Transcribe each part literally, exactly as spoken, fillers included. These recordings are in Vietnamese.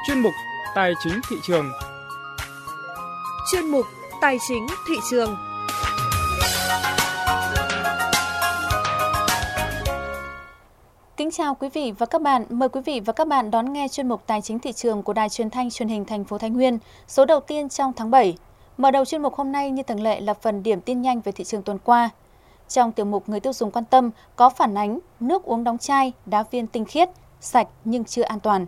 chuyên mục Tài chính thị trường. Chuyên mục Tài chính thị trường. Kính chào quý vị và các bạn. Mời quý vị và các bạn đón nghe chuyên mục Tài chính thị trường của Đài Truyền thanh Truyền hình thành phố Thái Nguyên, số đầu tiên trong tháng bảy. Mở đầu chuyên mục hôm nay như thường lệ là phần điểm tin nhanh về thị trường tuần qua. Trong tiểu mục Người tiêu dùng quan tâm có phản ánh nước uống đóng chai, đá viên tinh khiết, sạch nhưng chưa an toàn.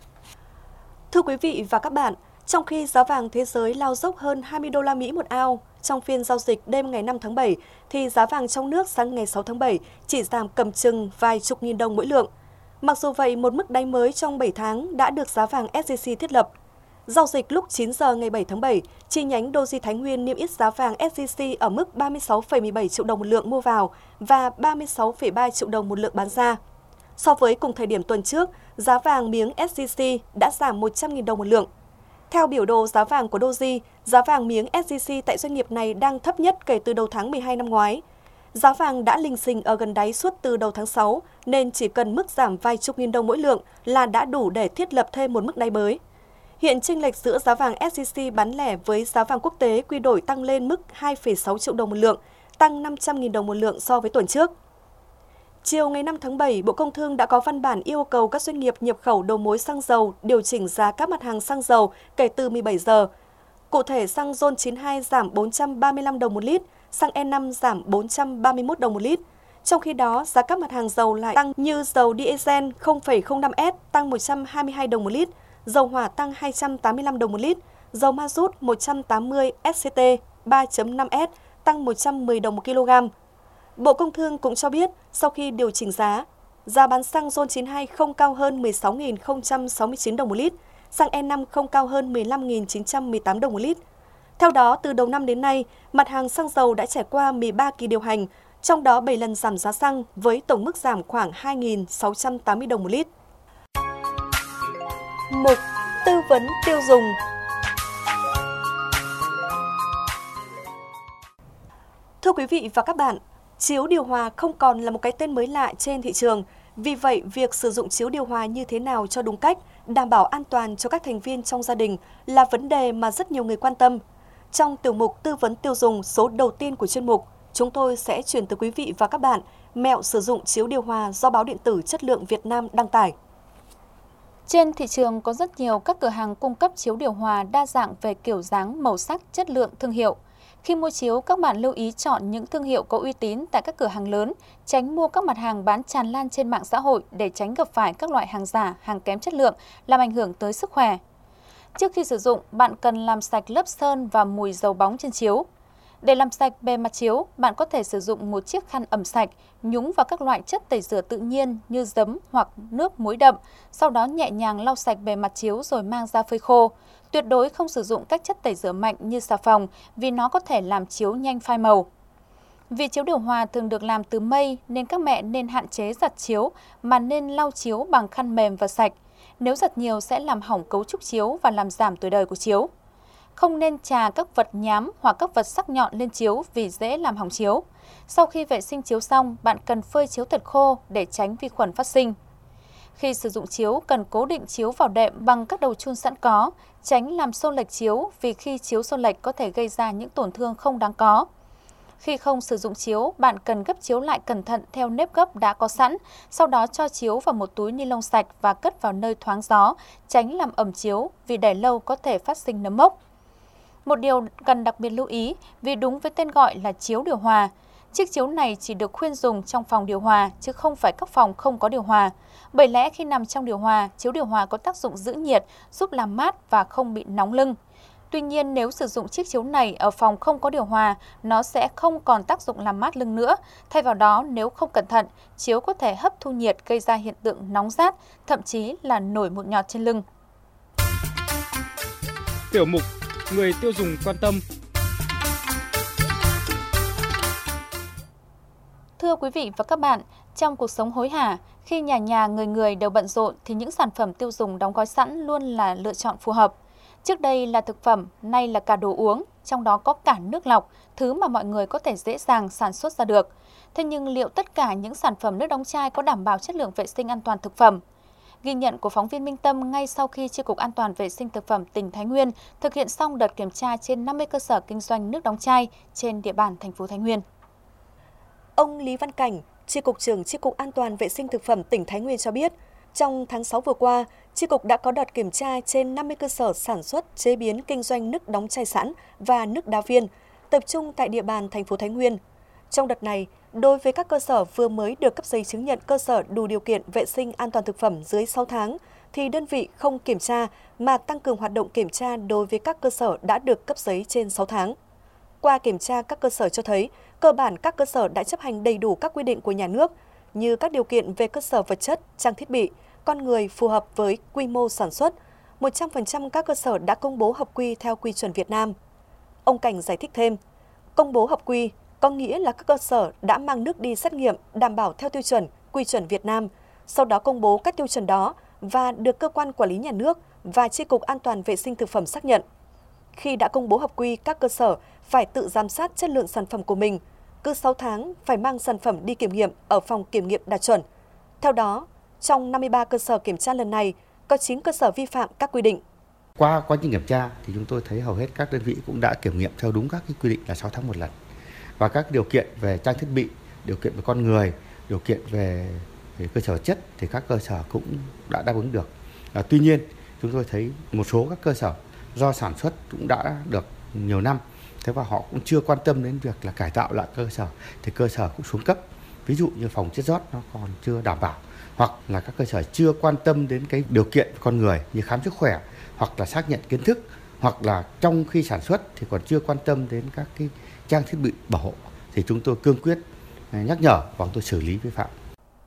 Thưa quý vị và các bạn, trong khi giá vàng thế giới lao dốc hơn hai mươi đô la Mỹ một ounce trong phiên giao dịch đêm ngày năm tháng bảy, thì giá vàng trong nước sáng ngày sáu tháng bảy chỉ giảm cầm chừng vài chục nghìn đồng mỗi lượng. Mặc dù vậy, một mức đáy mới trong bảy tháng đã được giá vàng ét gi xê thiết lập. Giao dịch lúc chín giờ ngày bảy tháng bảy, chi nhánh Doji Thái Nguyên niêm yết giá vàng ét gi xê ở mức ba mươi sáu phẩy mười bảy triệu đồng một lượng mua vào và ba mươi sáu phẩy ba triệu đồng một lượng bán ra. So với cùng thời điểm tuần trước, giá vàng miếng ét gi xê đã giảm một trăm nghìn đồng một lượng. Theo biểu đồ giá vàng của Doji, giá vàng miếng ét gi xê tại doanh nghiệp này đang thấp nhất kể từ đầu tháng mười hai năm ngoái. Giá vàng đã lình xình ở gần đáy suốt từ đầu tháng sáu, nên chỉ cần mức giảm vài chục nghìn đồng mỗi lượng là đã đủ để thiết lập thêm một mức đáy mới. Hiện chênh lệch giữa giá vàng ét gi xê bán lẻ với giá vàng quốc tế quy đổi tăng lên mức hai phẩy sáu triệu đồng một lượng, tăng năm trăm nghìn đồng một lượng so với tuần trước. Chiều ngày năm tháng bảy, Bộ Công Thương đã có văn bản yêu cầu các doanh nghiệp nhập khẩu đầu mối xăng dầu điều chỉnh giá các mặt hàng xăng dầu kể từ mười bảy giờ. Cụ thể, xăng RON chín mươi hai giảm bốn trăm ba mươi lăm đồng một lít, xăng E năm giảm bốn trăm ba mươi mốt đồng một lít. Trong khi đó, giá các mặt hàng dầu lại tăng như dầu diesel không phẩy không năm S tăng một trăm hai mươi hai đồng một lít, dầu hỏa tăng hai trăm tám mươi lăm đồng một lít, dầu ma rút một trăm tám mươi S C T ba chấm năm S tăng một trăm mười đồng một kg. Bộ Công Thương cũng cho biết, sau khi điều chỉnh giá, giá bán xăng RON chín mươi hai không cao hơn mười sáu nghìn không trăm sáu mươi chín đồng một lít, xăng E năm không cao hơn mười lăm nghìn chín trăm mười tám đồng một lít. Theo đó, từ đầu năm đến nay, mặt hàng xăng dầu đã trải qua mười ba kỳ điều hành, trong đó bảy lần giảm giá xăng với tổng mức giảm khoảng hai nghìn sáu trăm tám mươi đồng một lít. Mục Tư vấn tiêu dùng. Thưa quý vị và các bạn, chiếu điều hòa không còn là một cái tên mới lạ trên thị trường. Vì vậy, việc sử dụng chiếu điều hòa như thế nào cho đúng cách, đảm bảo an toàn cho các thành viên trong gia đình là vấn đề mà rất nhiều người quan tâm. Trong tiểu mục Tư vấn tiêu dùng số đầu tiên của chuyên mục, chúng tôi sẽ chuyển tới quý vị và các bạn mẹo sử dụng chiếu điều hòa do báo điện tử Chất lượng Việt Nam đăng tải. Trên thị trường có rất nhiều các cửa hàng cung cấp chiếu điều hòa đa dạng về kiểu dáng, màu sắc, chất lượng, thương hiệu. Khi mua chiếu, các bạn lưu ý chọn những thương hiệu có uy tín tại các cửa hàng lớn, tránh mua các mặt hàng bán tràn lan trên mạng xã hội để tránh gặp phải các loại hàng giả, hàng kém chất lượng, làm ảnh hưởng tới sức khỏe. Trước khi sử dụng, bạn cần làm sạch lớp sơn và mùi dầu bóng trên chiếu. Để làm sạch bề mặt chiếu, bạn có thể sử dụng một chiếc khăn ẩm sạch, nhúng vào các loại chất tẩy rửa tự nhiên như giấm hoặc nước muối đậm, sau đó nhẹ nhàng lau sạch bề mặt chiếu rồi mang ra phơi khô. Tuyệt đối không sử dụng các chất tẩy rửa mạnh như xà phòng vì nó có thể làm chiếu nhanh phai màu. Vì chiếu điều hòa thường được làm từ mây nên các mẹ nên hạn chế giặt chiếu mà nên lau chiếu bằng khăn mềm và sạch. Nếu giặt nhiều sẽ làm hỏng cấu trúc chiếu và làm giảm tuổi đời của chiếu. Không nên chà các vật nhám hoặc các vật sắc nhọn lên chiếu vì dễ làm hỏng chiếu. Sau khi vệ sinh chiếu xong, bạn cần phơi chiếu thật khô để tránh vi khuẩn phát sinh. Khi sử dụng chiếu, cần cố định chiếu vào đệm bằng các đầu chun sẵn có, tránh làm xô lệch chiếu vì khi chiếu xô lệch có thể gây ra những tổn thương không đáng có. Khi không sử dụng chiếu, bạn cần gấp chiếu lại cẩn thận theo nếp gấp đã có sẵn, sau đó cho chiếu vào một túi ni lông sạch và cất vào nơi thoáng gió, tránh làm ẩm chiếu vì để lâu có thể phát sinh nấm mốc. Một điều cần đặc biệt lưu ý vì đúng với tên gọi là chiếu điều hòa. Chiếc chiếu này chỉ được khuyên dùng trong phòng điều hòa chứ không phải các phòng không có điều hòa. Bởi lẽ khi nằm trong điều hòa, chiếu điều hòa có tác dụng giữ nhiệt, giúp làm mát và không bị nóng lưng. Tuy nhiên, nếu sử dụng chiếc chiếu này ở phòng không có điều hòa, nó sẽ không còn tác dụng làm mát lưng nữa. Thay vào đó, nếu không cẩn thận, chiếu có thể hấp thu nhiệt gây ra hiện tượng nóng rát, thậm chí là nổi mụn nhọt trên lưng. Tiểu mục Người tiêu dùng quan tâm. Thưa quý vị và các bạn, trong cuộc sống hối hả, khi nhà nhà người người đều bận rộn thì những sản phẩm tiêu dùng đóng gói sẵn luôn là lựa chọn phù hợp. Trước đây là thực phẩm, nay là cả đồ uống, trong đó có cả nước lọc, thứ mà mọi người có thể dễ dàng sản xuất ra được. Thế nhưng liệu tất cả những sản phẩm nước đóng chai có đảm bảo chất lượng vệ sinh an toàn thực phẩm? Ghi nhận của phóng viên Minh Tâm ngay sau khi Chi cục An toàn vệ sinh thực phẩm tỉnh Thái Nguyên thực hiện xong đợt kiểm tra trên năm mươi cơ sở kinh doanh nước đóng chai trên địa bàn thành phố Thái Nguyên. Ông Lý Văn Cảnh, Chi cục trưởng Chi cục An toàn vệ sinh thực phẩm tỉnh Thái Nguyên cho biết, trong tháng sáu vừa qua, Chi cục đã có đợt kiểm tra trên năm mươi cơ sở sản xuất, chế biến, kinh doanh nước đóng chai sẵn và nước đá viên, tập trung tại địa bàn thành phố Thái Nguyên. Trong đợt này, đối với các cơ sở vừa mới được cấp giấy chứng nhận cơ sở đủ điều kiện vệ sinh an toàn thực phẩm dưới sáu tháng, thì đơn vị không kiểm tra mà tăng cường hoạt động kiểm tra đối với các cơ sở đã được cấp giấy trên sáu tháng. Qua kiểm tra các cơ sở cho thấy, cơ bản các cơ sở đã chấp hành đầy đủ các quy định của nhà nước, như các điều kiện về cơ sở vật chất, trang thiết bị, con người phù hợp với quy mô sản xuất. một trăm phần trăm các cơ sở đã công bố hợp quy theo quy chuẩn Việt Nam. Ông Cảnh giải thích thêm, công bố hợp quy có nghĩa là các cơ sở đã mang nước đi xét nghiệm đảm bảo theo tiêu chuẩn, quy chuẩn Việt Nam, sau đó công bố các tiêu chuẩn đó và được cơ quan quản lý nhà nước và Chi cục An toàn vệ sinh thực phẩm xác nhận. Khi đã công bố hợp quy, các cơ sở phải tự giám sát chất lượng sản phẩm của mình. Cứ sáu tháng phải mang sản phẩm đi kiểm nghiệm ở phòng kiểm nghiệm đạt chuẩn. Theo đó, trong năm mươi ba cơ sở kiểm tra lần này, có chín cơ sở vi phạm các quy định. Qua quá trình kiểm tra thì chúng tôi thấy hầu hết các đơn vị cũng đã kiểm nghiệm theo đúng các cái quy định là sáu tháng một lần. Và các điều kiện về trang thiết bị, điều kiện về con người, điều kiện về, về cơ sở vật chất thì các cơ sở cũng đã đáp ứng được. À, tuy nhiên, chúng tôi thấy một số các cơ sở do sản xuất cũng đã được nhiều năm, thế và họ cũng chưa quan tâm đến việc là cải tạo lại cơ sở, thì cơ sở cũng xuống cấp. Ví dụ như phòng chiết rót nó còn chưa đảm bảo, hoặc là các cơ sở chưa quan tâm đến cái điều kiện con người như khám sức khỏe, hoặc là xác nhận kiến thức, hoặc là trong khi sản xuất thì còn chưa quan tâm đến các cái trang thiết bị bảo hộ, thì chúng tôi cương quyết nhắc nhở và chúng tôi xử lý vi phạm.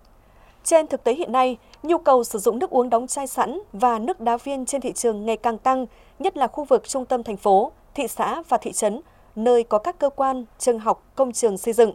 Trên thực tế hiện nay, nhu cầu sử dụng nước uống đóng chai sẵn và nước đá viên trên thị trường ngày càng tăng, nhất là khu vực trung tâm thành phố, thị xã và thị trấn, nơi có các cơ quan, trường học, công trường xây dựng.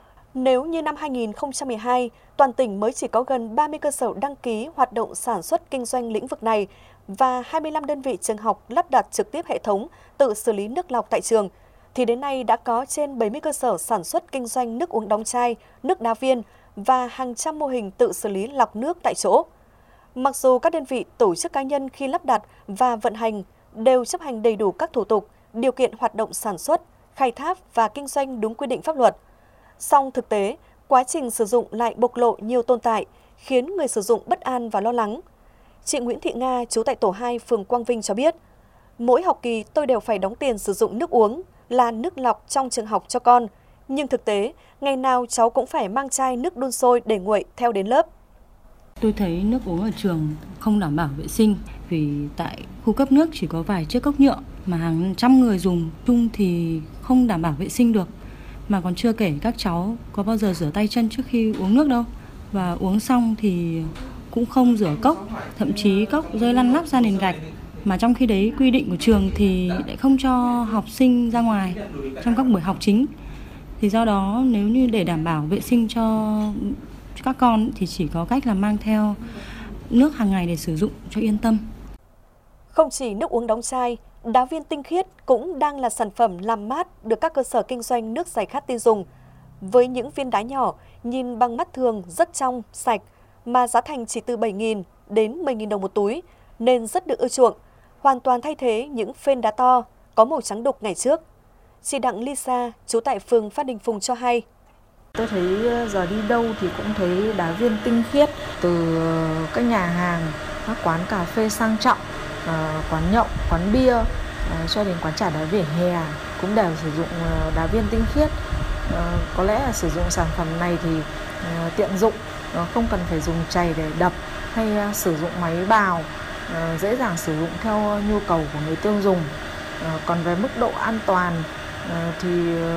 Nếu như năm hai nghìn không trăm mười hai, toàn tỉnh mới chỉ có gần ba mươi cơ sở đăng ký hoạt động sản xuất kinh doanh lĩnh vực này và hai mươi lăm đơn vị trường học lắp đặt trực tiếp hệ thống tự xử lý nước lọc tại trường, thì đến nay đã có trên bảy mươi cơ sở sản xuất kinh doanh nước uống đóng chai, nước đá viên và hàng trăm mô hình tự xử lý lọc nước tại chỗ. Mặc dù các đơn vị tổ chức cá nhân khi lắp đặt và vận hành đều chấp hành đầy đủ các thủ tục, điều kiện hoạt động sản xuất, khai thác và kinh doanh đúng quy định pháp luật, song thực tế, quá trình sử dụng lại bộc lộ nhiều tồn tại, khiến người sử dụng bất an và lo lắng. Chị Nguyễn Thị Nga, trú tại tổ hai, phường Quang Vinh cho biết, mỗi học kỳ tôi đều phải đóng tiền sử dụng nước uống là nước lọc trong trường học cho con. Nhưng thực tế, ngày nào cháu cũng phải mang chai nước đun sôi để nguội theo đến lớp. Tôi thấy nước uống ở trường không đảm bảo vệ sinh vì tại khu cấp nước chỉ có vài chiếc cốc nhựa mà hàng trăm người dùng chung thì không đảm bảo vệ sinh được. Mà còn chưa kể các cháu có bao giờ rửa tay chân trước khi uống nước đâu. Và uống xong thì cũng không rửa cốc, thậm chí cốc rơi lăn lóc ra nền gạch. Mà trong khi đấy quy định của trường thì lại không cho học sinh ra ngoài trong các buổi học chính. Thì do đó nếu như để đảm bảo vệ sinh cho các con thì chỉ có cách là mang theo nước hàng ngày để sử dụng cho yên tâm. Không chỉ nước uống đóng chai, đá viên tinh khiết cũng đang là sản phẩm làm mát được các cơ sở kinh doanh nước giải khát tin dùng. Với những viên đá nhỏ, nhìn bằng mắt thường rất trong, sạch, mà giá thành chỉ từ bảy nghìn đến mười nghìn đồng một túi, nên rất được ưa chuộng, hoàn toàn thay thế những phên đá to, có màu trắng đục ngày trước. Chị Đặng Lisa, trú tại phường Phan Đình Phùng cho hay. Tôi thấy giờ đi đâu thì cũng thấy đá viên tinh khiết, từ các nhà hàng, các quán cà phê sang trọng, quán nhậu, quán bia, cho đến quán trà đá vỉa hè cũng đều sử dụng đá viên tinh khiết. Có lẽ là sử dụng sản phẩm này thì tiện dụng, không cần phải dùng chày để đập hay sử dụng máy bào, dễ dàng sử dụng theo nhu cầu của người tiêu dùng. Còn về mức độ an toàn thì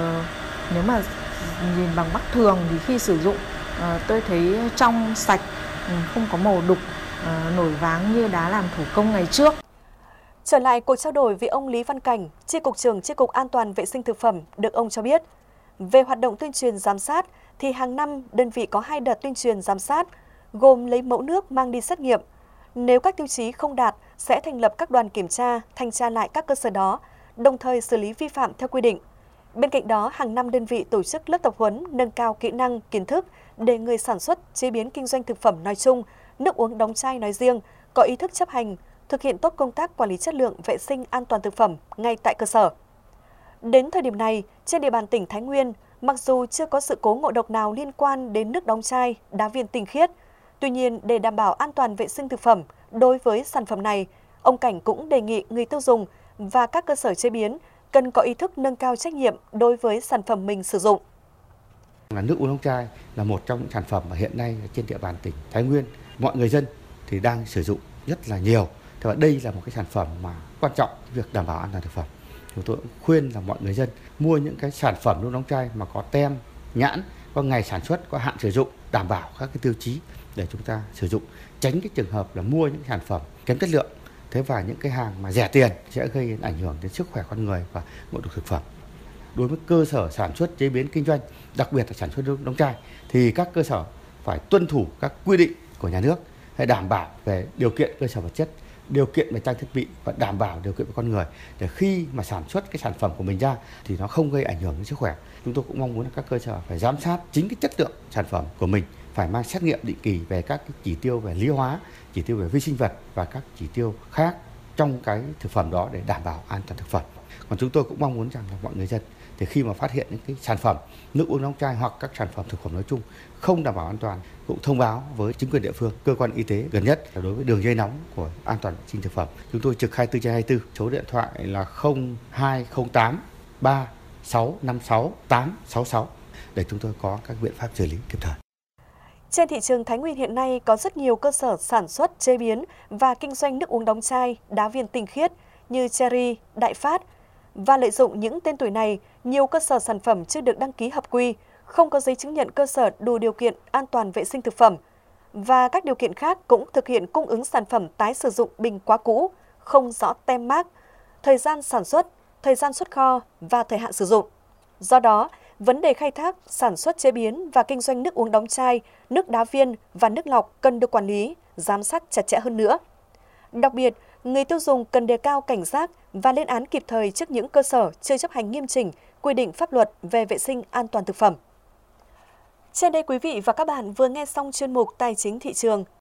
nếu mà nhìn bằng mắt thường thì khi sử dụng tôi thấy trong, sạch, không có màu đục, nổi váng như đá làm thủ công ngày trước. Trở lại cuộc trao đổi với ông Lý Văn Cảnh, Chi cục trưởng Chi cục An toàn vệ sinh thực phẩm, được ông cho biết, về hoạt động tuyên truyền giám sát thì hàng năm đơn vị có hai đợt tuyên truyền giám sát, gồm lấy mẫu nước mang đi xét nghiệm. Nếu các tiêu chí không đạt, sẽ thành lập các đoàn kiểm tra, thanh tra lại các cơ sở đó, đồng thời xử lý vi phạm theo quy định. Bên cạnh đó, hàng năm đơn vị tổ chức lớp tập huấn nâng cao kỹ năng, kiến thức để người sản xuất, chế biến kinh doanh thực phẩm nói chung nước uống đóng chai nói riêng có ý thức chấp hành, thực hiện tốt công tác quản lý chất lượng vệ sinh an toàn thực phẩm ngay tại cơ sở. Đến thời điểm này, trên địa bàn tỉnh Thái Nguyên, mặc dù chưa có sự cố ngộ độc nào liên quan đến nước đóng chai, đá viên tinh khiết, tuy nhiên để đảm bảo an toàn vệ sinh thực phẩm đối với sản phẩm này, ông Cảnh cũng đề nghị người tiêu dùng và các cơ sở chế biến cần có ý thức nâng cao trách nhiệm đối với sản phẩm mình sử dụng. Là nước uống đóng chai là một trong những sản phẩm mà hiện nay trên địa bàn tỉnh Thái Nguyên mọi người dân thì đang sử dụng rất là nhiều. Thế và đây là một cái sản phẩm mà quan trọng việc đảm bảo an toàn thực phẩm. Chúng tôi cũng khuyên là mọi người dân mua những cái sản phẩm nước đóng chai mà có tem, nhãn, có ngày sản xuất, có hạn sử dụng, đảm bảo các cái tiêu chí để chúng ta sử dụng, tránh cái trường hợp là mua những sản phẩm kém chất lượng. Thế và những cái hàng mà rẻ tiền sẽ gây ảnh hưởng đến sức khỏe con người và ngộ độc thực phẩm. Đối với cơ sở sản xuất, chế biến, kinh doanh, đặc biệt là sản xuất nước đóng chai, thì các cơ sở phải tuân thủ các quy định của nhà nước, hay đảm bảo về điều kiện cơ sở vật chất, điều kiện về trang thiết bị và đảm bảo điều kiện về con người, để khi mà sản xuất cái sản phẩm của mình ra thì nó không gây ảnh hưởng đến sức khỏe. Chúng tôi cũng mong muốn là các cơ sở phải giám sát chính cái chất lượng sản phẩm của mình, phải mang xét nghiệm định kỳ về các cái chỉ tiêu về lý hóa, chỉ tiêu về vi sinh vật và các chỉ tiêu khác trong cái thực phẩm đó để đảm bảo an toàn thực phẩm. Còn chúng tôi cũng mong muốn rằng là mọi người dân thì khi mà phát hiện những cái sản phẩm nước uống đóng chai hoặc các sản phẩm thực phẩm nói chung không đảm bảo an toàn, cũng thông báo với chính quyền địa phương, cơ quan y tế gần nhất. Là đối với đường dây nóng của an toàn vệ sinh thực phẩm, chúng tôi trực hai mươi tư trên hai mươi tư, số điện thoại là không hai không tám ba sáu năm sáu tám sáu sáu để chúng tôi có các biện pháp xử lý kịp thời. Trên thị trường Thái Nguyên hiện nay có rất nhiều cơ sở sản xuất, chế biến và kinh doanh nước uống đóng chai, đá viên tinh khiết như Cherry, Đại Phát. Và lợi dụng những tên tuổi này, nhiều cơ sở sản phẩm chưa được đăng ký hợp quy, không có giấy chứng nhận cơ sở đủ điều kiện an toàn vệ sinh thực phẩm. Và các điều kiện khác cũng thực hiện cung ứng sản phẩm tái sử dụng bình quá cũ, không rõ tem mác, thời gian sản xuất, thời gian xuất kho và thời hạn sử dụng. Do đó, vấn đề khai thác, sản xuất chế biến và kinh doanh nước uống đóng chai, nước đá viên và nước lọc cần được quản lý, giám sát chặt chẽ hơn nữa. Đặc biệt, người tiêu dùng cần đề cao cảnh giác và lên án kịp thời trước những cơ sở chưa chấp hành nghiêm chỉnh quy định pháp luật về vệ sinh an toàn thực phẩm. Trên đây quý vị và các bạn vừa nghe xong chuyên mục Tài chính thị trường.